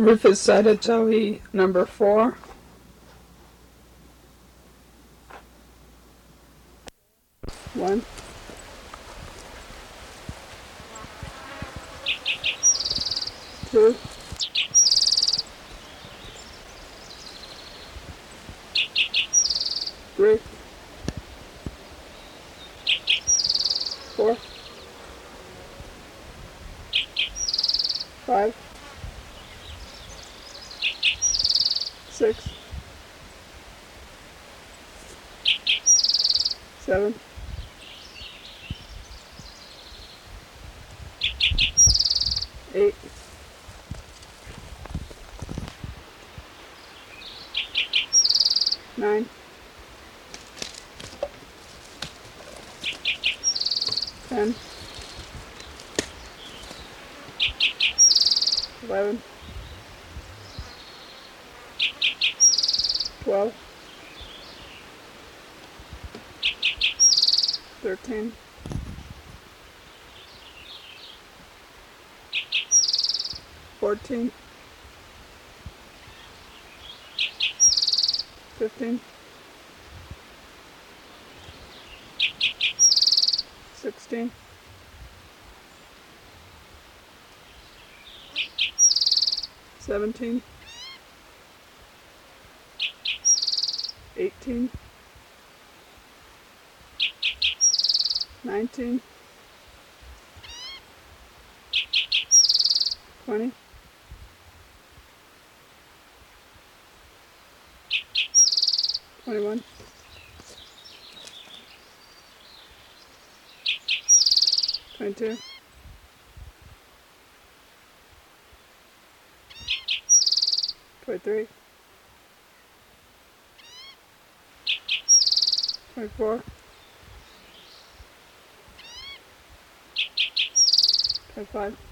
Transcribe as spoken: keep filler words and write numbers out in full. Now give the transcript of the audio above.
Rufus Sadatohi, number four. One. Two. Three. Four. Five. Six. Seven. Eight. Nine. Ten. Eleven. Twelve. Thirteen. Fourteen. Fifteen. Sixteen. Seventeen. Eighteen. Nineteen. Twenty. Twenty-one. Twenty-two. Twenty-three. Twenty-four. Twenty-five.